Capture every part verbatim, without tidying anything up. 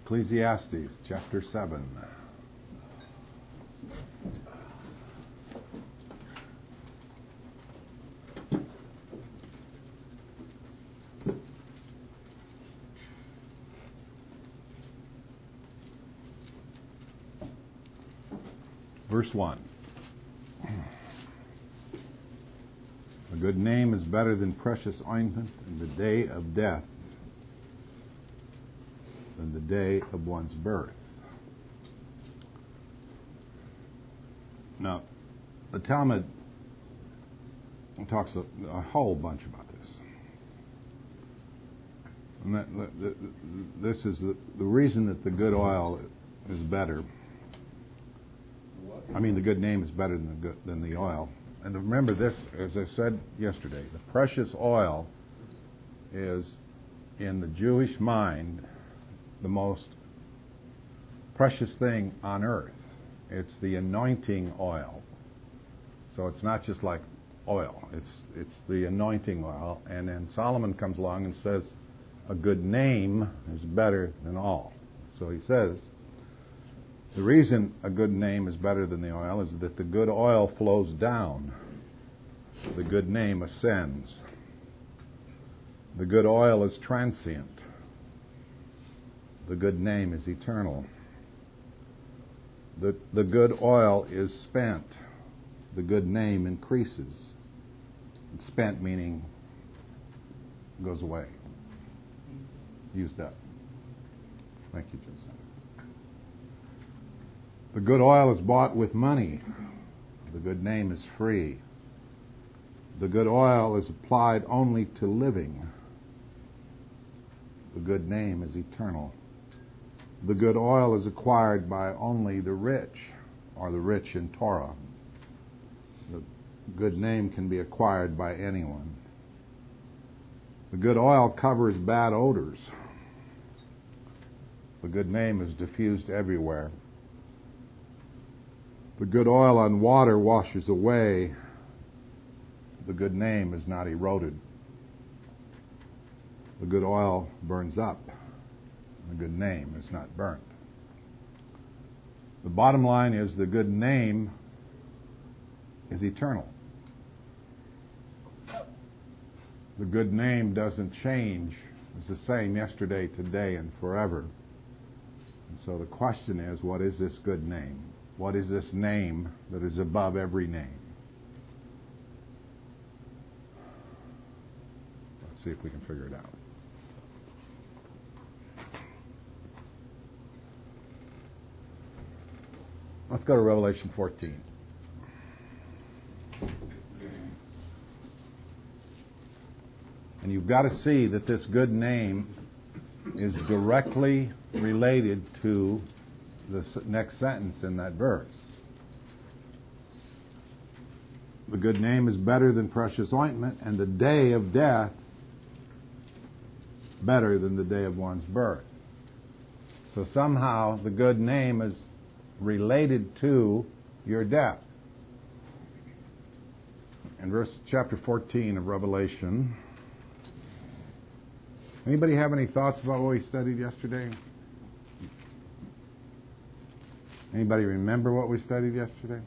Ecclesiastes chapter seven. Verse one. A good name is better than precious ointment, and the day of death than the day of one's birth. Now, the Talmud talks a, a whole bunch about this. And that, that, this is the, the reason that the good oil is better. I mean, the good name is better than the good, than the oil. And remember this, as I said yesterday, the precious oil is, in the Jewish mind, the most precious thing on earth. It's the anointing oil. So it's not just like oil. It's it's the anointing oil. And then Solomon comes along and says, a good name is better than all. So he says, the reason a good name is better than the oil is that the good oil flows down. The good name ascends. The good oil is transient. The good name is eternal. The, the good oil is spent. The good name increases. And spent meaning goes away. Used up. Thank you, Joseph. The good oil is bought with money. The good name is free. The good oil is applied only to living. The good name is eternal. The good oil is acquired by only the rich, or the rich in Torah. The good name can be acquired by anyone. The good oil covers bad odors. The good name is diffused everywhere. The good oil on water washes away. The good name is not eroded. The good oil burns up. The good name is not burnt. The bottom line is the good name is eternal. The good name doesn't change. It's the same yesterday, today, and forever. And so the question is, what is this good name? What is this name that is above every name? Let's see if we can figure it out. Let's go to Revelation fourteen. And you've got to see that this good name is directly related to the next sentence in that verse. The good name is better than precious ointment, and the day of death better than the day of one's birth. So somehow the good name is related to your death. In verse chapter fourteen of Revelation, anybody have any thoughts about what we studied yesterday? Anybody remember what we studied yesterday?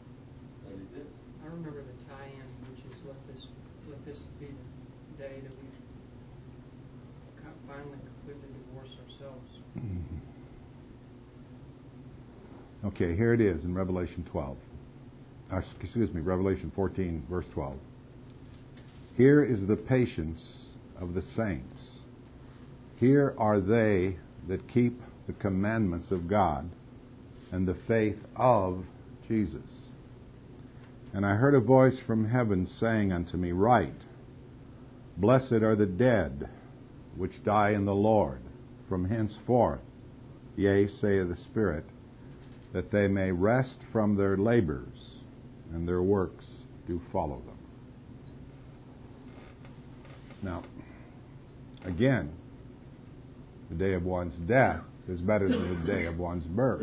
I remember the tie-in, which is let this let this be the day that we finally completely divorce ourselves. Mm-hmm. Okay, here it is in Revelation twelve. Uh, excuse me, Revelation fourteen, verse twelve. Here is the patience of the saints. Here are they that keep the commandments of God and the faith of Jesus. And I heard a voice from heaven saying unto me, Write, Blessed are the dead which die in the Lord from henceforth, yea, saith the Spirit, that they may rest from their labors, and their works do follow them. Now, again, the day of one's death is better than the day of one's birth.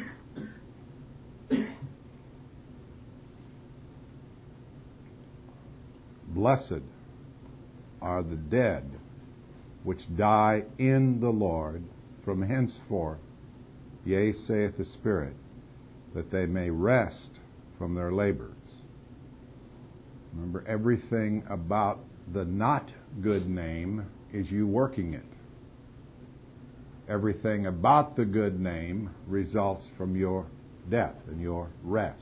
Blessed are the dead which die in the Lord from henceforth, yea, saith the Spirit, that they may rest from their labors. Remember, everything about the not good name is you working it. Everything about the good name results from your death and your rest.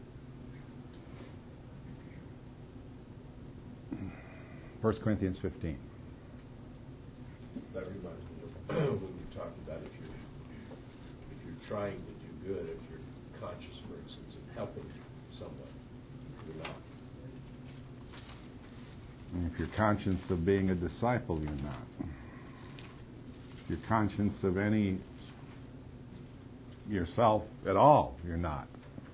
First Corinthians fifteen. That reminds me of when you talked about if you're if you're trying to do good, if you're conscious, for instance, of helping someone, you're not. And if you're conscious of being a disciple, you're not. If you're conscious of any yourself at all, you're not.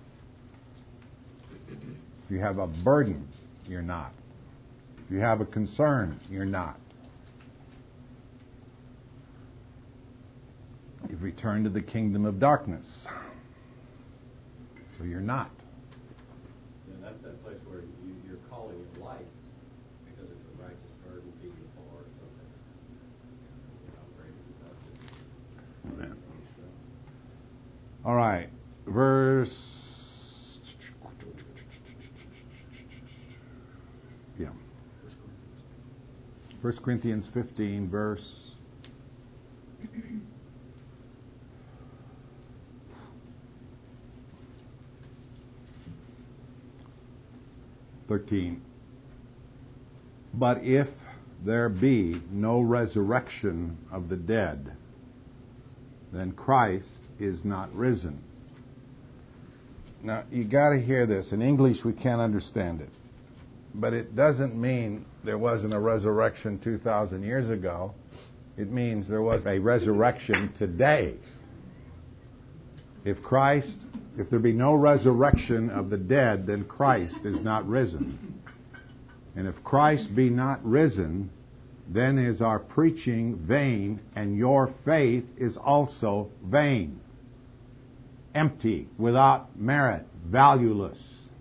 If you have a burden, you're not. If you have a concern, you're not. You've returned to the kingdom of darkness. So you're not. And that's that place where you, you're calling it life because it's a righteous burden people for or something. You know, Amen. All right. Verse. Yeah. First Corinthians fifteen, verse. thirteen. But if there be no resurrection of the dead, then Christ is not risen. Now, you got to hear this. In English, we can't understand it. But it doesn't mean there wasn't a resurrection two thousand years ago. It means there was a resurrection today. If Christ, if there be no resurrection of the dead, then Christ is not risen. And if Christ be not risen, then is our preaching vain, and your faith is also vain. Empty, without merit, valueless.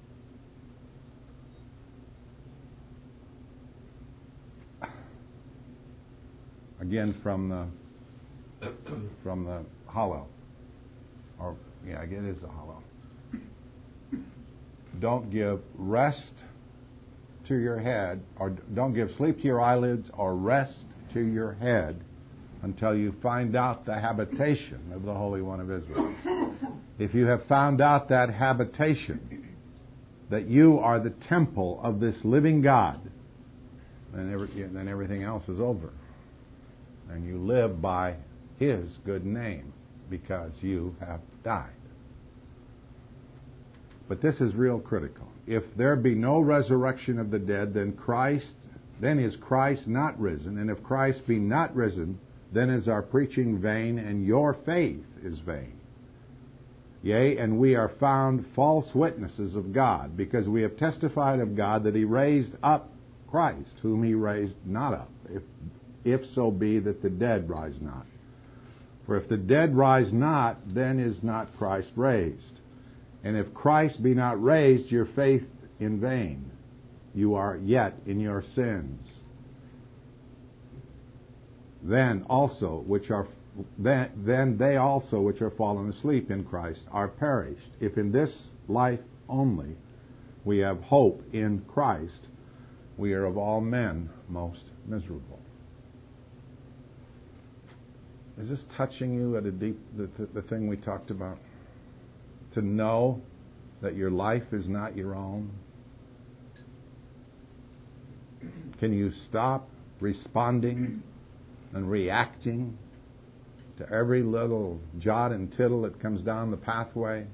Again, from the from the hollow, or yeah, it is a hollow. Don't give rest to your head, or don't give sleep to your eyelids, or rest to your head until you find out the habitation of the Holy One of Israel. If you have found out that habitation, that you are the temple of this living God, then, every, then everything else is over. And you live by His good name because you have died. But this is real critical. If there be no resurrection of the dead, then Christ, then is Christ not risen. And if Christ be not risen, then is our preaching vain, and your faith is vain. Yea, and we are found false witnesses of God, because we have testified of God that He raised up Christ, whom He raised not up, if, if so be that the dead rise not. For if the dead rise not, then is not Christ raised. And if Christ be not raised, your faith in vain. You are yet in your sins. Then also, which are then, then they also which are fallen asleep in Christ are perished. If in this life only we have hope in Christ, we are of all men most miserable. Is this touching you at a deep, the, the, the thing we talked about? To know that your life is not your own? Can you stop responding and reacting to every little jot and tittle that comes down the pathway?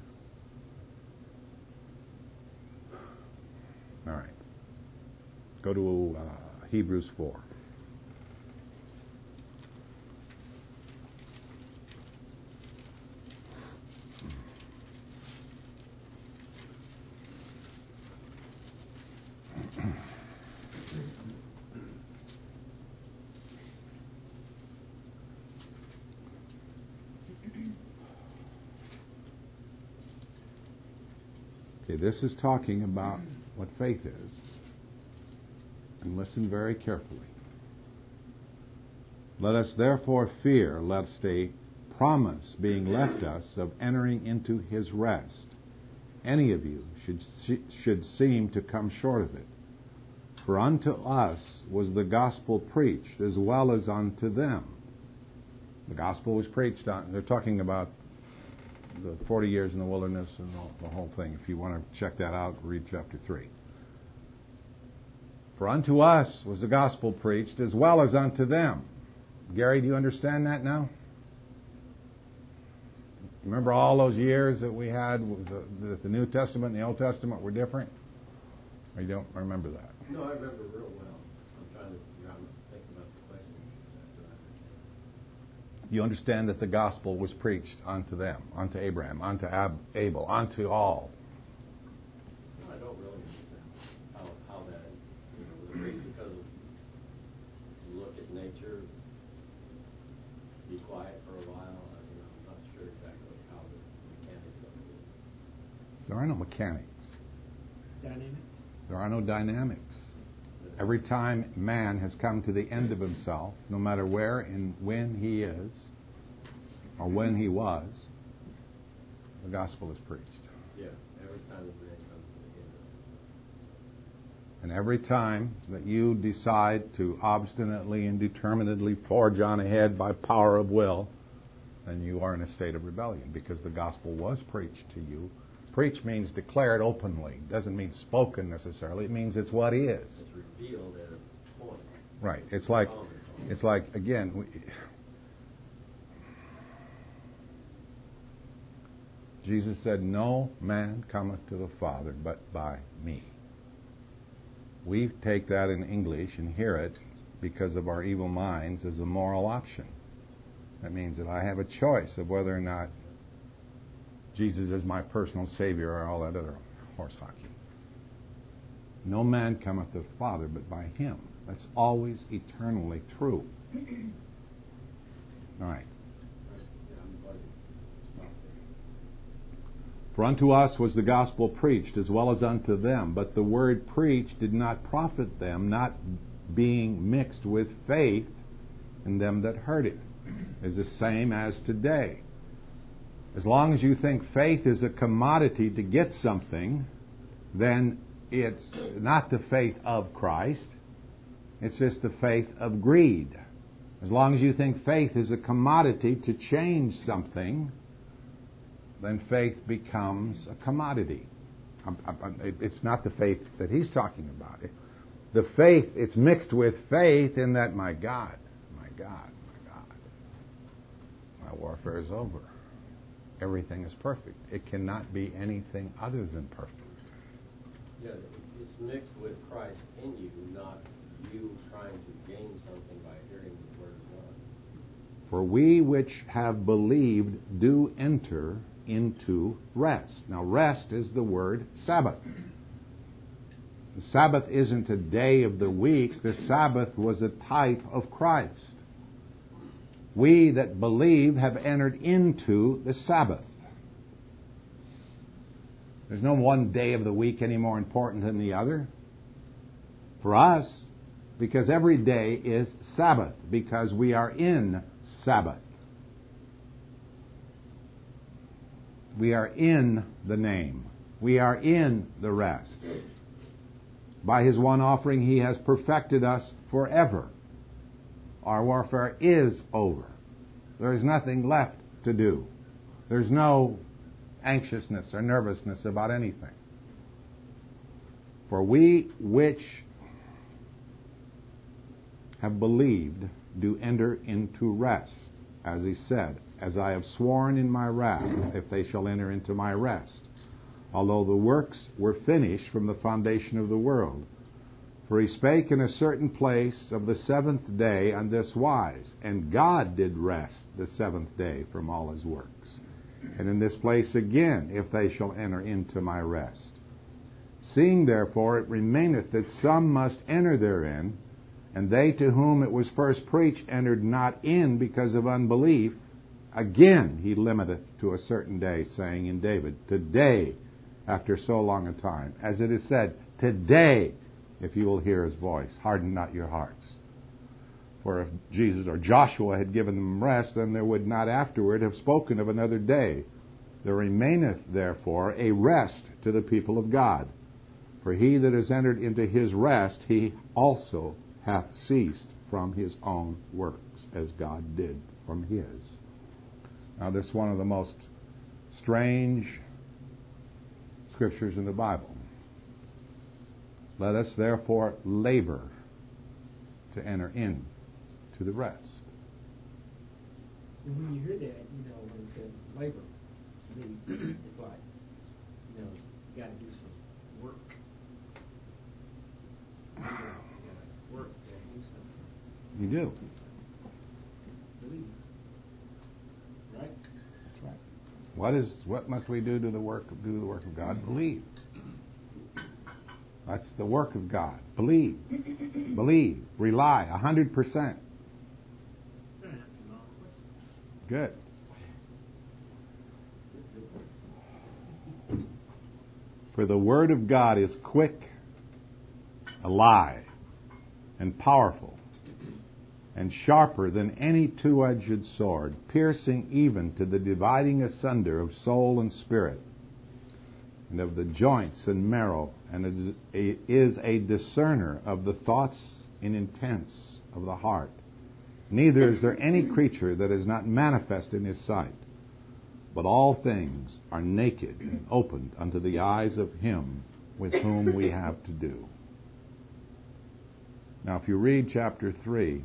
All right. Go to uh, Hebrews four. Okay, this is talking about what faith is. And listen very carefully. Let us therefore fear, lest a promise being left us of entering into his rest, any of you should should seem to come short of it. For unto us was the gospel preached, as well as unto them. The gospel was preached on. They're talking about the forty years in the wilderness and the whole thing. If you want to check that out, read chapter three. For unto us was the gospel preached, as well as unto them. Gary, do you understand that now? Remember all those years that we had, that the New Testament and the Old Testament were different? Or you don't remember that? No, I remember real well. I'm trying to, you know, I'm thinking about the question. You understand that the gospel was preached unto them, unto Abraham, unto Ab- Abel, unto all. No, I don't really understand how, how that, you know, was preached because of, you look at nature, be quiet for a while. I mean, I'm not sure exactly how the mechanics of it is. There are no mechanics. Dynamics? There are no dynamics. Every time man has come to the end of himself, no matter where and when he is, or when he was, the gospel is preached. Yeah, every time the man comes to the end of himself. And every time that you decide to obstinately and determinedly forge on ahead by power of will, then you are in a state of rebellion, because the gospel was preached to you. Preach means declared openly. It doesn't mean spoken necessarily. It means it's what is. It's revealed at a point. Right. It's like, it's like again, we, Jesus said, "No man cometh to the Father but by me." We take that in English and hear it, because of our evil minds, as a moral option. That means that I have a choice of whether or not Jesus is my personal Savior, or all that other horse hockey. No man cometh to the Father but by him. That's always eternally true. All right. For unto us was the gospel preached, as well as unto them. But the word preached did not profit them, not being mixed with faith in them that heard it. Is the same as today. As long as you think faith is a commodity to get something, then it's not the faith of Christ. It's just the faith of greed. As long as you think faith is a commodity to change something, then faith becomes a commodity. It's not the faith that he's talking about. The faith, it's mixed with faith in that, my God, my God, my God, my warfare is over. Everything is perfect. It cannot be anything other than perfect. Yeah, it's mixed with Christ in you, not you trying to gain something by hearing the Word of God. For we which have believed do enter into rest. Now, rest is the word Sabbath. The Sabbath isn't a day of the week. The Sabbath was a type of Christ. We that believe have entered into the Sabbath. There's no one day of the week any more important than the other. For us, because every day is Sabbath, because we are in Sabbath. We are in the name. We are in the rest. By his one offering, he has perfected us forever. Our warfare is over. There is nothing left to do. There's no anxiousness or nervousness about anything. For we which have believed do enter into rest, as he said, as I have sworn in my wrath, if they shall enter into my rest, although the works were finished from the foundation of the world. For he spake in a certain place of the seventh day on this wise, and God did rest the seventh day from all his works. And in this place again, if they shall enter into my rest. Seeing therefore it remaineth that some must enter therein, and they to whom it was first preached entered not in because of unbelief, again he limiteth to a certain day, saying in David, today, after so long a time, as it is said, today, if you will hear his voice, harden not your hearts. For if Jesus or Joshua had given them rest, then there would not afterward have spoken of another day. There remaineth therefore a rest to the people of God. For he that is entered into his rest, he also hath ceased from his own works, as God did from his. Now this is one of the most strange scriptures in the Bible. Let us therefore labor to enter in to the rest. And when you hear that, you know, when it says labor, to me, it's like, you know, you got to do some work. You got to work, you got to do something. You do. Believe. Right? That's right. What is what must we do to the work do the work of God? Believe. That's the work of God. Believe. Believe. Rely. A hundred percent. Good. For the Word of God is quick, alive, and powerful, and sharper than any two-edged sword, piercing even to the dividing asunder of soul and spirit, and of the joints and marrow, and it is a discerner of the thoughts and intents of the heart. Neither is there any creature that is not manifest in his sight, but all things are naked and opened unto the eyes of him with whom we have to do. Now, if you read chapter three,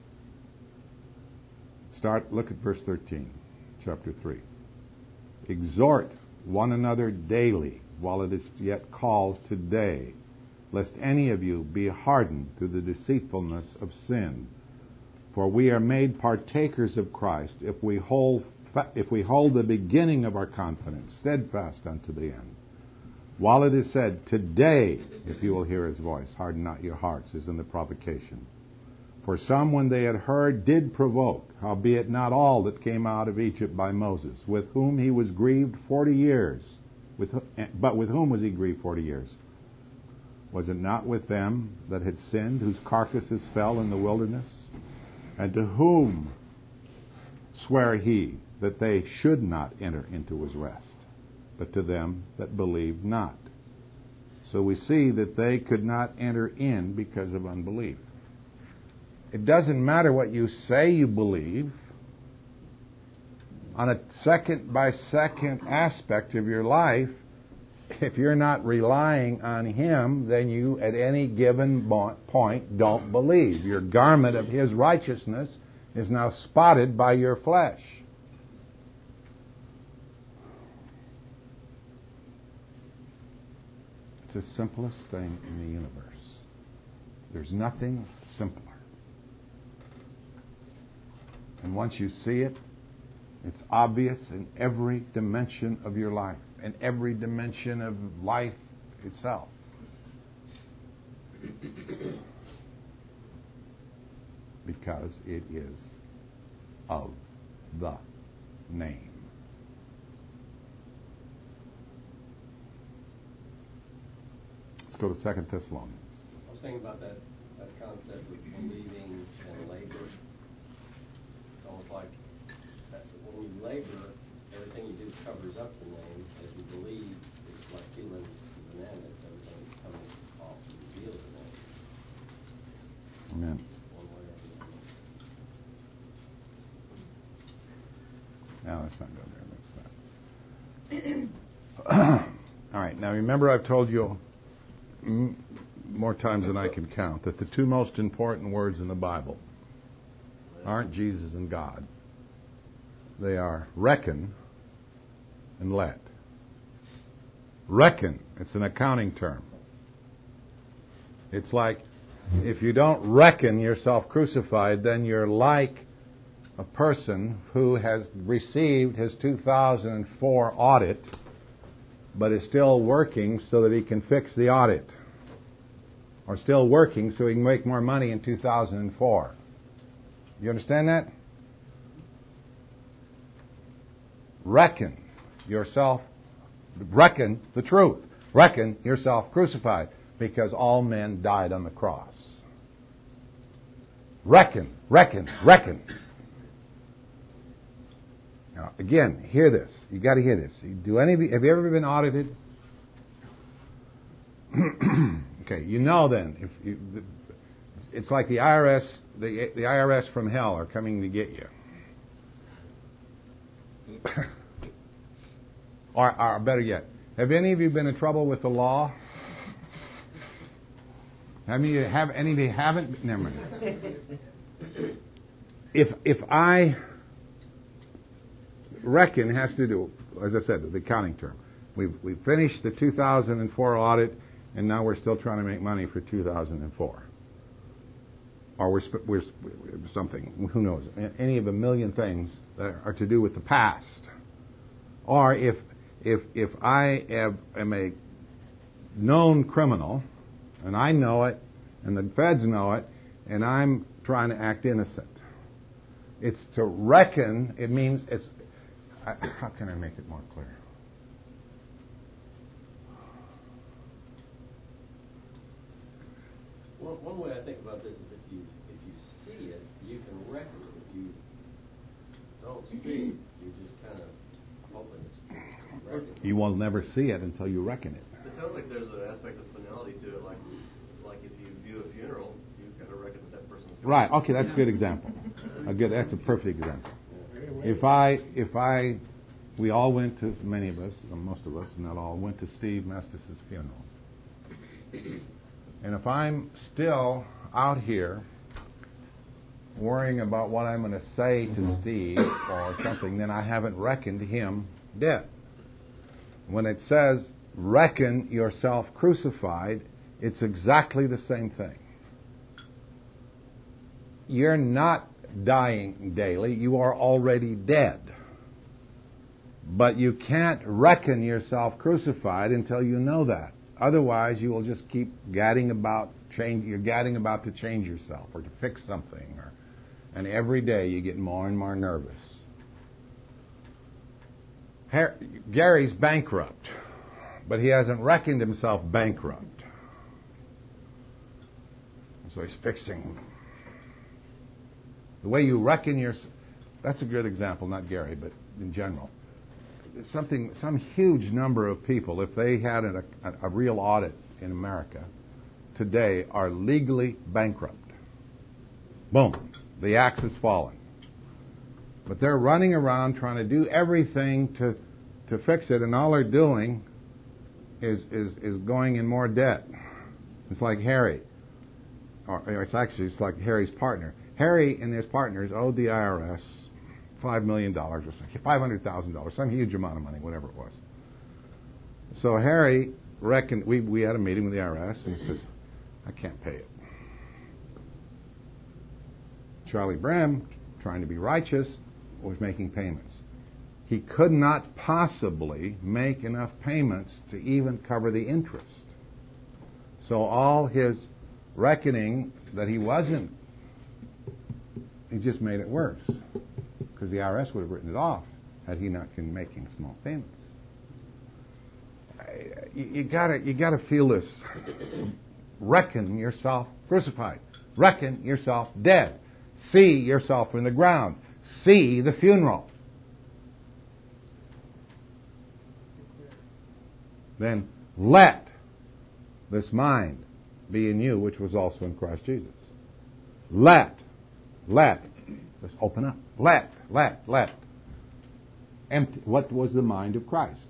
start, look at verse thirteen, chapter three. Exhort one another daily while it is yet called today, lest any of you be hardened through the deceitfulness of sin. For we are made partakers of Christ if we hold if we hold the beginning of our confidence steadfast unto the end. While it is said, today, if you will hear his voice, harden not your hearts, as in the provocation. For some, when they had heard, did provoke, howbeit not all that came out of Egypt by Moses, with whom he was grieved forty years. With, but with whom was he grieved forty years? Was it not with them that had sinned, whose carcasses fell in the wilderness? And to whom sware he that they should not enter into his rest, but to them that believed not? So we see that they could not enter in because of unbelief. It doesn't matter what you say you believe. On a second by second aspect of your life, if you're not relying on him, then you at any given point don't believe. Your garment of his righteousness is now spotted by your flesh. It's the simplest thing in the universe. There's nothing simpler. And once you see it, it's obvious in every dimension of your life, in every dimension of life itself. Because it is of the name. Let's go to Second Thessalonians. I was thinking about that, that concept of believing and labor. It's almost like that when you labor, everything you do covers up the name. As you believe, it's like peeling bananas. Everything's coming off to reveal the name. Amen. One way or the other. No, let's not go there. Let's not. All right. Now, remember, I've told you m- more times than I can count that the two most important words in the Bible aren't Jesus and God. They are reckon and let. Reckon, it's an accounting term. It's like if you don't reckon yourself crucified, then you're like a person who has received his two thousand four audit, but is still working so that he can fix the audit. Or still working so he can make more money in two thousand four. You understand that? Reckon yourself, reckon the truth. Reckon yourself crucified, because all men died on the cross. Reckon, reckon, reckon. Now, again, hear this. You got to hear this. Do any of you, have you ever been audited? Okay, you know then, if you, it's like the I R S, the the I R S from hell are coming to get you. or, or better yet, have any of you been in trouble with the law? Have any have any of you haven't? Never mind. If if I reckon has to do, as I said, the accounting term. We've we finished the two thousand four audit, and now we're still trying to make money for two thousand four. Or we're, we're, we're something, who knows, any of a million things that are to do with the past. Or if if if I have, am a known criminal, and I know it, and the feds know it, and I'm trying to act innocent. It's to reckon, it means it's, how can I make it more clear? One, one way I think about this is if you if you see it, you can reckon it. If you don't see it, you just kind of hoping it's reckoned. You will never see it until you reckon it. It sounds like there's an aspect of finality to it, like like if you view a funeral, you've got to reckon that that person's going Right. Okay, that's a good example. A good. That's a perfect example. If I if I we all went to, many of us, most of us, not all, went to Steve Mestis' funeral. And if I'm still out here worrying about what I'm going to say to Steve or something, then I haven't reckoned him dead. When it says, reckon yourself crucified, it's exactly the same thing. You're not dying daily. You are already dead. But you can't reckon yourself crucified until you know that. Otherwise, you will just keep gadding about change. You're gadding about to change yourself or to fix something, or, and every day you get more and more nervous. Harry, Gary's bankrupt, but he hasn't reckoned himself bankrupt. So he's fixing. The way you reckon your, that's a good example, not Gary, but in general. Something, some huge number of people, if they had a, a, a real audit in America today, are legally bankrupt. Boom, the axe has fallen. But they're running around trying to do everything to to fix it, and all they're doing is is is going in more debt. It's like Harry, or it's actually it's like Harry's partner. Harry and his partners owed the I R S five million dollars or something, five hundred thousand dollars, some huge amount of money, whatever it was. So Harry reckoned, we, we had a meeting with the I R S, and he says, I can't pay it. Charlie Bram, trying to be righteous, was making payments. He could not possibly make enough payments to even cover the interest. So all his reckoning that he wasn't, he just made it worse. Because the I R S would have written it off had he not been making small payments. You, you gotta, you gotta feel this. Reckon yourself crucified. Reckon yourself dead. See yourself in the ground. See the funeral. Then let this mind be in you, which was also in Christ Jesus. Let, let. Let's open up. Let, let, let. Empty. What was the mind of Christ?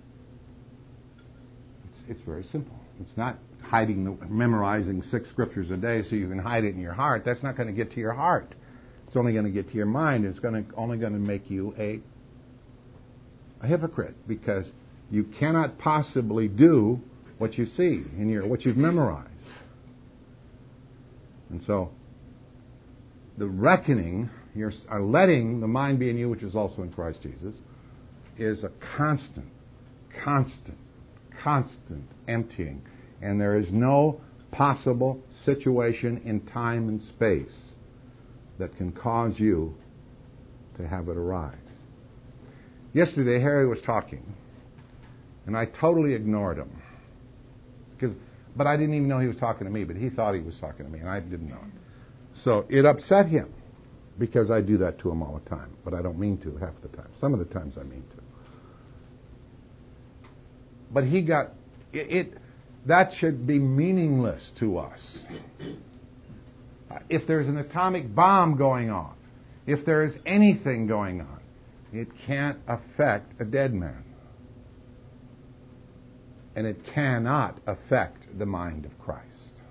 It's, it's very simple. It's not hiding, the, memorizing six scriptures a day so you can hide it in your heart. That's not going to get to your heart. It's only going to get to your mind. It's going to only going to make you a a hypocrite, because you cannot possibly do what you see in your what you've memorized. And so, the reckoning, you're are letting the mind be in you, which is also in Christ Jesus, is a constant, constant, constant emptying. And there is no possible situation in time and space that can cause you to have it arise. Yesterday, Harry was talking, and I totally ignored him. Because, but I didn't even know he was talking to me, but he thought he was talking to me, and I didn't know it. So it upset him because I do that to him all the time, but I don't mean to half the time. Some of the times I mean to. But he got it, it that should be meaningless to us. If there's an atomic bomb going off, if there is anything going on, it can't affect a dead man. And it cannot affect the mind of Christ.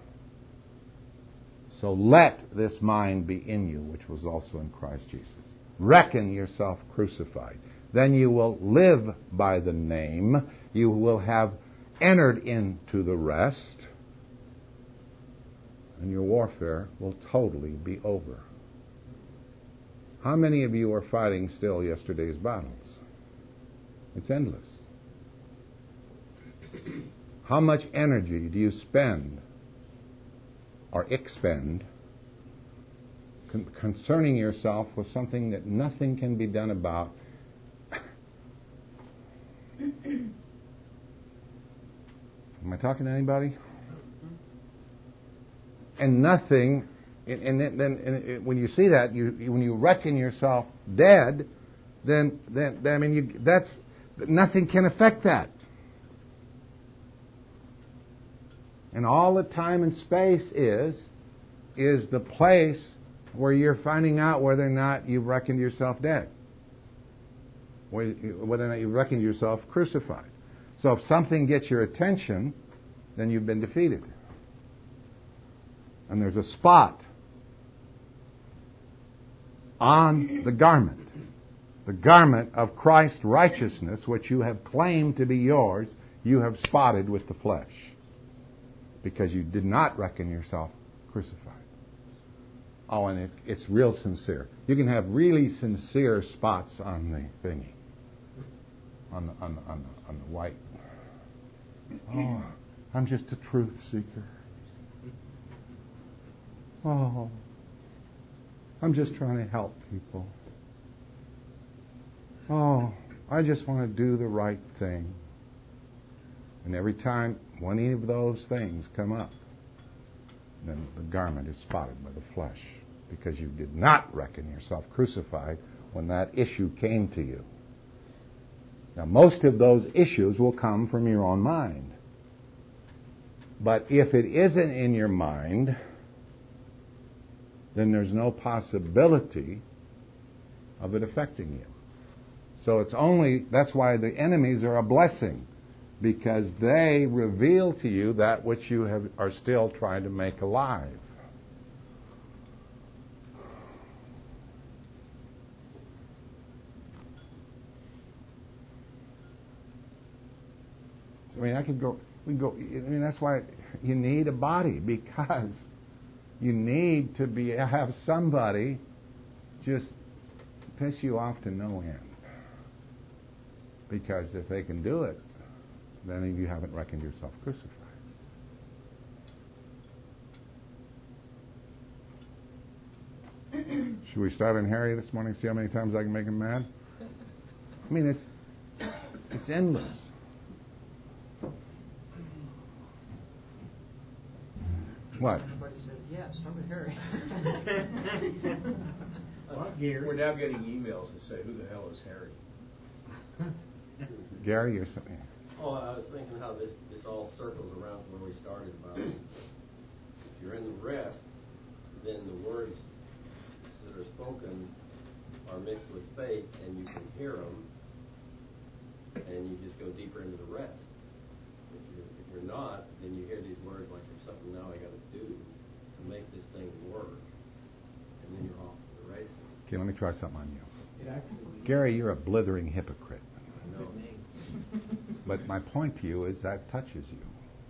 So let this mind be in you, which was also in Christ Jesus. Reckon yourself crucified. Then you will live by the name. You will have entered into the rest. And your warfare will totally be over. How many of you are fighting still yesterday's battles? It's endless. How much energy do you spend or expend con- concerning yourself with something that nothing can be done about? Am I talking to anybody? And nothing, and then, then when you see that, you, when you reckon yourself dead, then, then I mean, you, that's nothing can affect that. And all the time and space is, is the place where you're finding out whether or not you've reckoned yourself dead. Whether or not you've reckoned yourself crucified. So if something gets your attention, then you've been defeated. And there's a spot on the garment, the garment of Christ's righteousness, which you have claimed to be yours, you have spotted with the flesh. Because you did not reckon yourself crucified. Oh, and it, it's real sincere. You can have really sincere spots on the thingy. On the, on the, on the, on the white. Oh, I'm just a truth seeker. Oh, I'm just trying to help people. Oh, I just want to do the right thing. And every time one of those things come up, then the garment is spotted by the flesh, because you did not reckon yourself crucified when that issue came to you. Now, most of those issues will come from your own mind. But if it isn't in your mind, then there's no possibility of it affecting you. So it's only, that's why the enemies are a blessing, because they reveal to you that which you have, are still trying to make alive. So, I mean, I could go, we go, I mean, that's why you need a body, because you need to be have somebody just piss you off to no end. Because if they can do it, then you haven't reckoned yourself crucified. Should we start on Harry this morning? See how many times I can make him mad? I mean, it's it's endless. What? Everybody says yes. How about Harry? Well, Gary. We're now getting emails that say, "Who the hell is Harry?" Gary, you're something. Oh, I was thinking how this, this all circles around to where we started about. If you're in the rest, then the words that are spoken are mixed with faith, and you can hear them, and you just go deeper into the rest. If you're, if you're not, then you hear these words like, "There's something now I got to do to make this thing work," and then you're off to the races. Okay, let me try something on you. It actually, Gary, you're a blithering hypocrite. No. But my point to you is that touches you.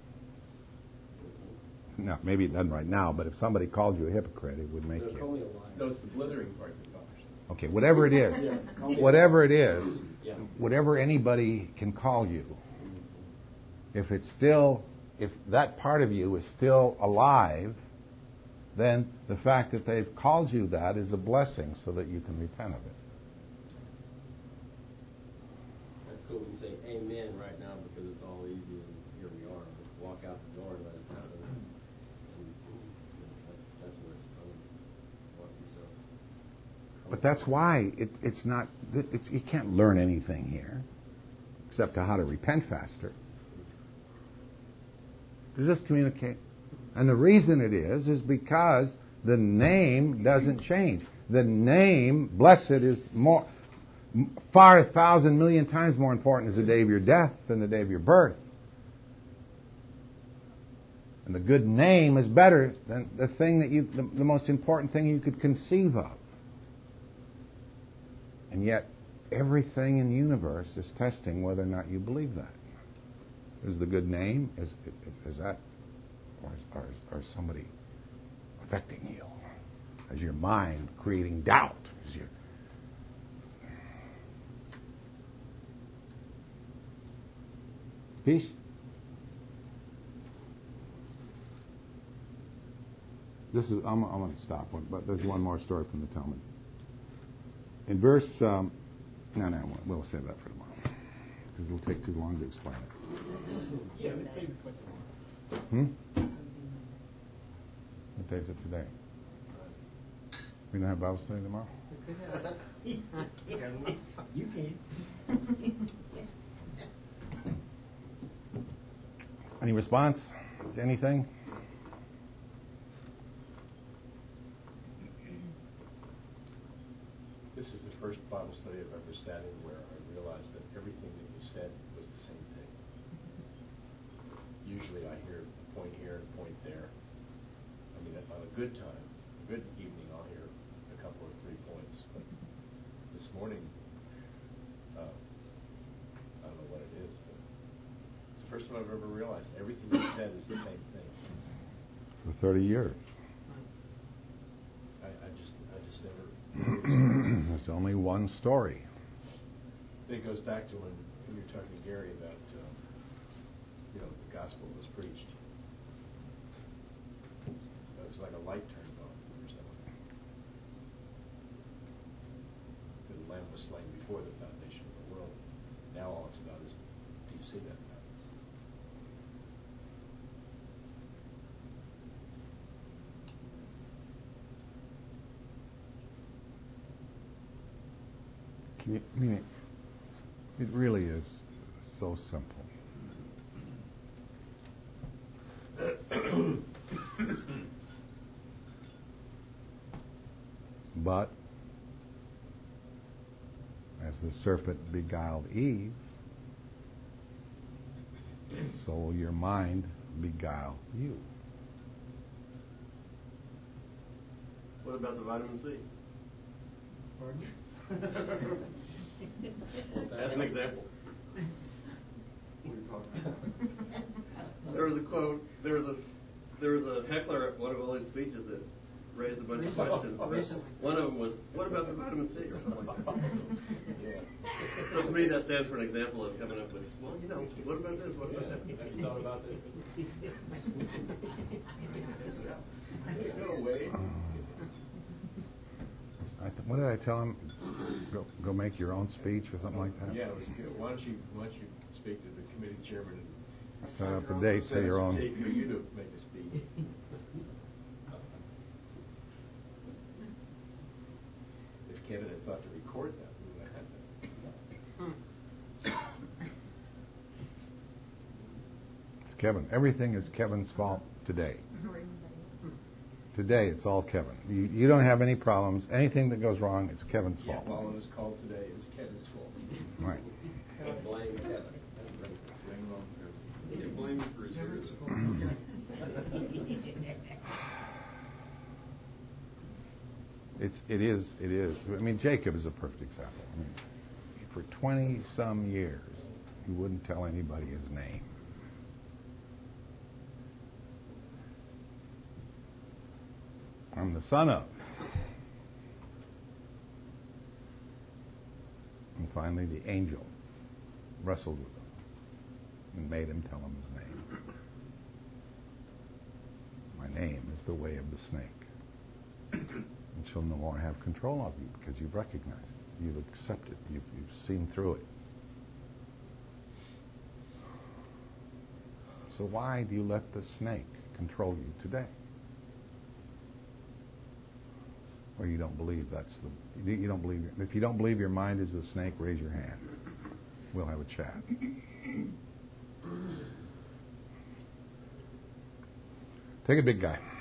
No, maybe it doesn't right now, but if somebody called you a hypocrite, it would make No, call me you. a liar. No, it's the blithering part that bothers me. Okay, whatever it is, Yeah, call me a whatever it is, Yeah. whatever anybody can call you, if it's still, if that part of you is still alive, then the fact that they've called you that is a blessing so that you can repent of it. That's cool. We can say amen right now because it's all easy and here we are. Let's walk out the door and let it happen. And, and that's, that's where it's from. But that's why it, it's not. It's, you can't learn anything here, except to how to repent faster. To just communicate. And the reason it is is because the name doesn't change. The name, blessed, is more, far a thousand million times more important as the day of your death than the day of your birth. And the good name is better than the thing that you, the, the most important thing you could conceive of. And yet, everything in the universe is testing whether or not you believe that. Is the good name, is, is, is that, or is, or, is, or is somebody affecting you? Is your mind creating doubt? Is your peace? This is. I'm, I'm going to stop one, but there's one more story from the Talmud. In verse, um, no, no, we'll save that for tomorrow because it'll take too long to explain it. Yeah, let's save it for tomorrow. Hmm. What day is it today? We don't have Bible study tomorrow? You can. Any response to anything? This is the first Bible study I've ever sat in where I realized that everything that you said was the same thing. Usually I hear a point here, a point there. I mean, on a good time, a good evening, I'll hear a couple or three points. But this morning, uh, I don't know what it is, but it's the first time I've ever realized everything you said is the same thing. For thirty years. I, I just, I just never. There's only one story. It goes back to when, when you were talking to Gary about, uh, you know, the gospel was preached. It was like a light turned on or something. The Lamb was slain before the foundation of the world. Now all it's about is, do you see that now? Can you, I mean, it, it really is so simple. But as the serpent beguiled Eve, so will your mind beguile you. What about the vitamin C? Pardon? As an example. There was a quote. There was a there was a heckler at one of all his speeches that raised a bunch of questions. Recently. One of them was, "What about the vitamin C?" or something like that. Yeah. So to me, that stands for an example of coming up with, well, you know, what about this? What about that? Have you thought about this? Go away. I th- what did I tell him? Go, go make your own speech or something like that? Yeah, it was good. Why don't you why don't you speak to the committee chairman and Set up a date for your own. tape for you to make a speech. If Kevin had thought to record that, we would have had that. It's Kevin. Everything is Kevin's fault today. Today, it's all Kevin. You, you don't have any problems. Anything that goes wrong, it's Kevin's Yeah, fault. well, on this call today, it was Kevin's fault. Right. Blame Kevin. Blame on Kevin. You can blame him for his years. It's it is it is. I mean, Jacob is a perfect example. I mean, for twenty some years, he wouldn't tell anybody his name. I'm the son of. And finally, the angel wrestled with him and made him tell him his name. My name is the way of the snake. And she'll no more have control of you because you've recognized it. You've accepted. You've, you've seen through it. So why do you let the snake control you today? or you don't believe that's the you don't believe if you don't believe your mind is a snake, raise your hand. We'll have a chat. Take a big guy.